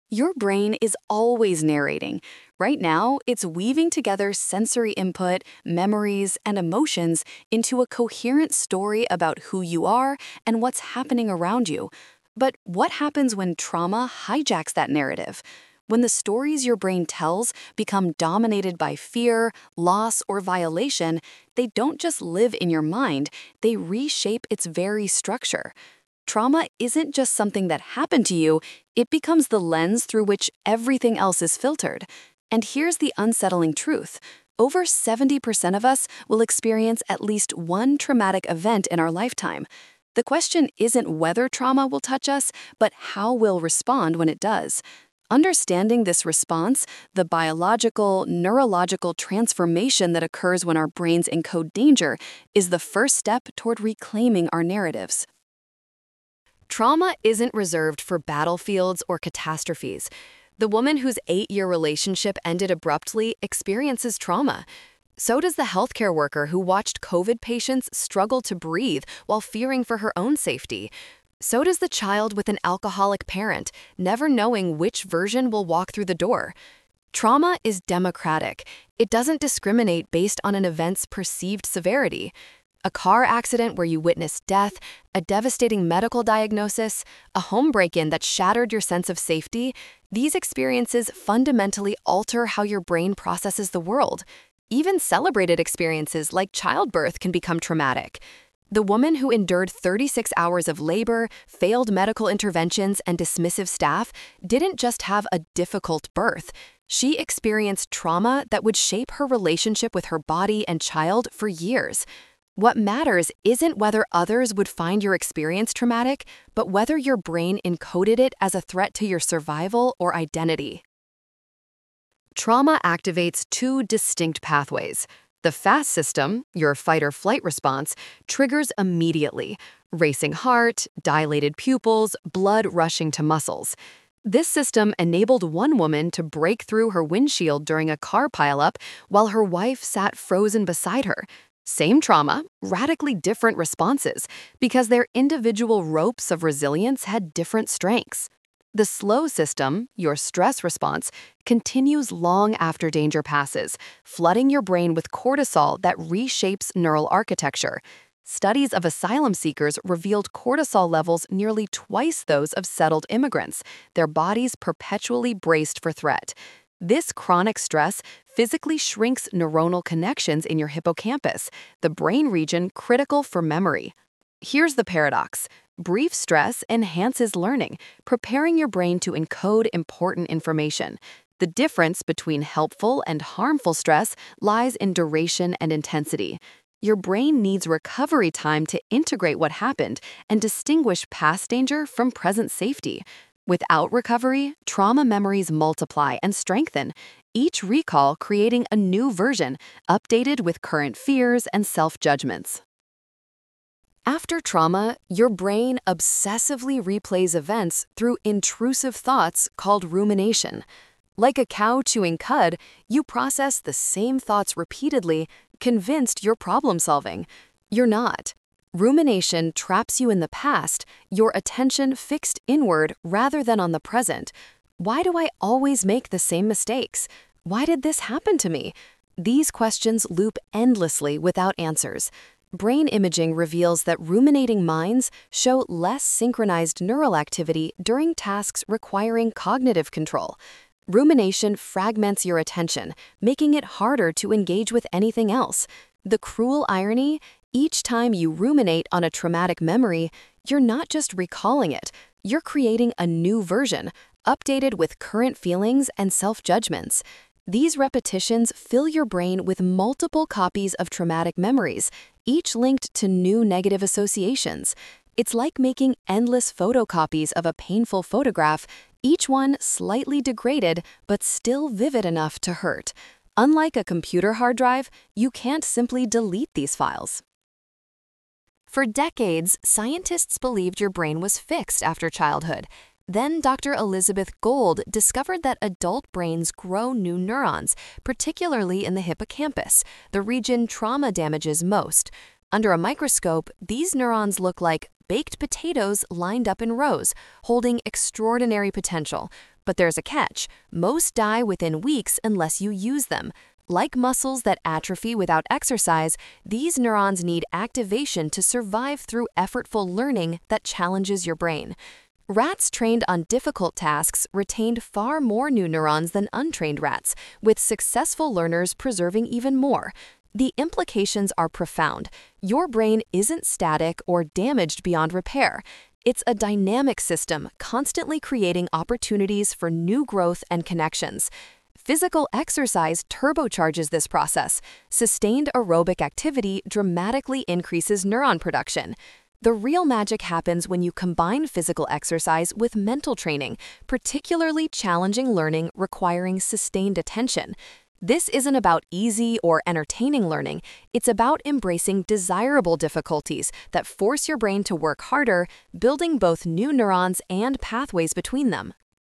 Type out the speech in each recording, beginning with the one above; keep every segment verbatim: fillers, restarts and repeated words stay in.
Your brain is always narrating. Right now, it's weaving together sensory input, memories, and emotions into a coherent story about who you are and what's happening around you. But what happens when trauma hijacks that narrative? When the stories your brain tells become dominated by fear, loss, or violation, they don't just live in your mind, they reshape its very structure. Trauma isn't just something that happened to you, it becomes the lens through which everything else is filtered. And here's the unsettling truth. Over seventy percent of us will experience at least one traumatic event in our lifetime. The question isn't whether trauma will touch us, but how we'll respond when it does. Understanding this response, the biological, neurological transformation that occurs when our brains encode danger, is the first step toward reclaiming our narratives. Trauma isn't reserved for battlefields or catastrophes. The woman whose eight-year relationship ended abruptly experiences trauma. So does the healthcare worker who watched COVID patients struggle to breathe while fearing for her own safety. So does the child with an alcoholic parent, never knowing which version will walk through the door. Trauma is democratic. It doesn't discriminate based on an event's perceived severity. A car accident where you witnessed death, a devastating medical diagnosis, a home break-in that shattered your sense of safety, these experiences fundamentally alter how your brain processes the world. Even celebrated experiences like childbirth can become traumatic. The woman who endured thirty-six hours of labor, failed medical interventions, and dismissive staff didn't just have a difficult birth. She experienced trauma that would shape her relationship with her body and child for years. What matters isn't whether others would find your experience traumatic, but whether your brain encoded it as a threat to your survival or identity. Trauma activates two distinct pathways. The FAST system, your fight or flight response, triggers immediately. Racing heart, dilated pupils, blood rushing to muscles. This system enabled one woman to break through her windshield during a car pileup while her wife sat frozen beside her. Same trauma, radically different responses, because their individual ropes of resilience had different strengths. The slow system, your stress response, continues long after danger passes, flooding your brain with cortisol that reshapes neural architecture. Studies of asylum seekers revealed cortisol levels nearly twice those of settled immigrants, their bodies perpetually braced for threat. This chronic stress physically shrinks neuronal connections in your hippocampus, the brain region critical for memory. Here's the paradox. Brief stress enhances learning, preparing your brain to encode important information. The difference between helpful and harmful stress lies in duration and intensity. Your brain needs recovery time to integrate what happened and distinguish past danger from present safety. Without recovery, trauma memories multiply and strengthen, each recall creating a new version, updated with current fears and self-judgments. After trauma, your brain obsessively replays events through intrusive thoughts called rumination. Like a cow chewing cud, you process the same thoughts repeatedly, convinced you're problem-solving. You're not. Rumination traps you in the past, your attention fixed inward rather than on the present. Why do I always make the same mistakes? Why did this happen to me? These questions loop endlessly without answers. Brain imaging reveals that ruminating minds show less synchronized neural activity during tasks requiring cognitive control. Rumination fragments your attention, making it harder to engage with anything else. The cruel irony: each time you ruminate on a traumatic memory, you're not just recalling it, you're creating a new version, updated with current feelings and self-judgments. These repetitions fill your brain with multiple copies of traumatic memories, each linked to new negative associations. It's like making endless photocopies of a painful photograph, each one slightly degraded but still vivid enough to hurt. Unlike a computer hard drive, you can't simply delete these files. For decades, scientists believed your brain was fixed after childhood. Then Doctor Elizabeth Gold discovered that adult brains grow new neurons, particularly in the hippocampus, the region trauma damages most. Under a microscope, these neurons look like baked potatoes lined up in rows, holding extraordinary potential. But there's a catch. Most die within weeks unless you use them. Like muscles that atrophy without exercise, these neurons need activation to survive through effortful learning that challenges your brain. Rats trained on difficult tasks retained far more new neurons than untrained rats, with successful learners preserving even more. The implications are profound. Your brain isn't static or damaged beyond repair. It's a dynamic system, constantly creating opportunities for new growth and connections. Physical exercise turbocharges this process. Sustained aerobic activity dramatically increases neuron production. The real magic happens when you combine physical exercise with mental training, particularly challenging learning requiring sustained attention. This isn't about easy or entertaining learning. It's about embracing desirable difficulties that force your brain to work harder, building both new neurons and pathways between them.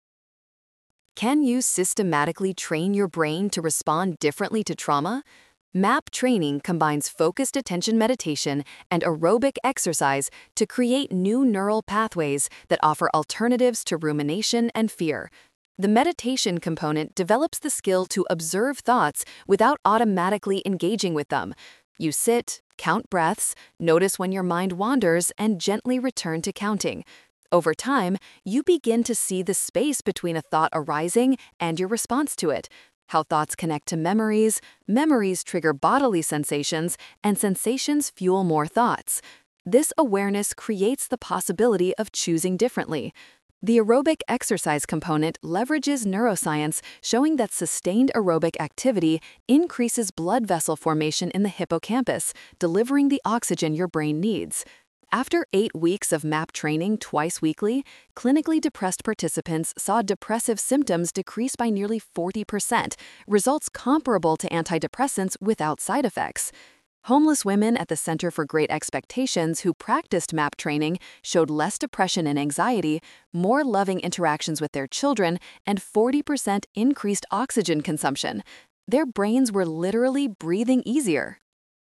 Can you systematically train your brain to respond differently to trauma? MAP training combines focused attention meditation and aerobic exercise to create new neural pathways that offer alternatives to rumination and fear. The meditation component develops the skill to observe thoughts without automatically engaging with them. You sit, count breaths, notice when your mind wanders, and gently return to counting. Over time, you begin to see the space between a thought arising and your response to it, how thoughts connect to memories, memories trigger bodily sensations, and sensations fuel more thoughts. This awareness creates the possibility of choosing differently. The aerobic exercise component leverages neuroscience, showing that sustained aerobic activity increases blood vessel formation in the hippocampus, delivering the oxygen your brain needs. After eight weeks of MAP training twice weekly, clinically depressed participants saw depressive symptoms decrease by nearly forty percent, results comparable to antidepressants without side effects. Homeless women at the Center for Great Expectations who practiced MAP training showed less depression and anxiety, more loving interactions with their children, and forty percent increased oxygen consumption. Their brains were literally breathing easier.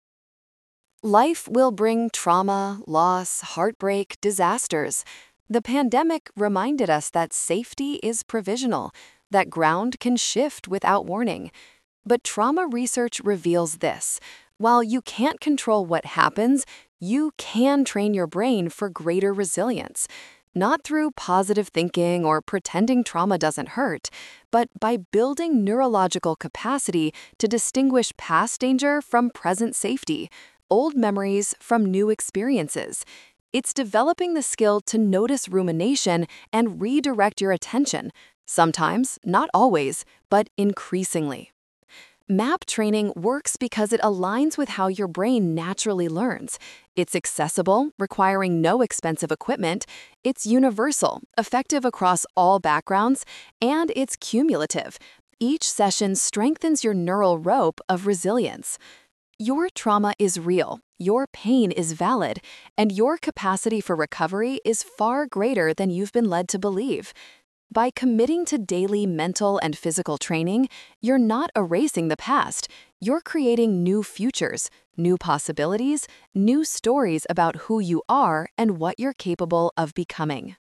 Life will bring trauma, loss, heartbreak, disasters. The pandemic reminded us that safety is provisional, that ground can shift without warning. But trauma research reveals this. While you can't control what happens, you can train your brain for greater resilience. Not through positive thinking or pretending trauma doesn't hurt, but by building neurological capacity to distinguish past danger from present safety, old memories from new experiences. It's developing the skill to notice rumination and redirect your attention, sometimes, not always, but increasingly. MAP training works because it aligns with how your brain naturally learns. It's accessible, requiring no expensive equipment. It's universal, effective across all backgrounds, and it's cumulative. Each session strengthens your neural rope of resilience. Your trauma is real, your pain is valid, and your capacity for recovery is far greater than you've been led to believe. By committing to daily mental and physical training, you're not erasing the past. You're creating new futures, new possibilities, new stories about who you are and what you're capable of becoming.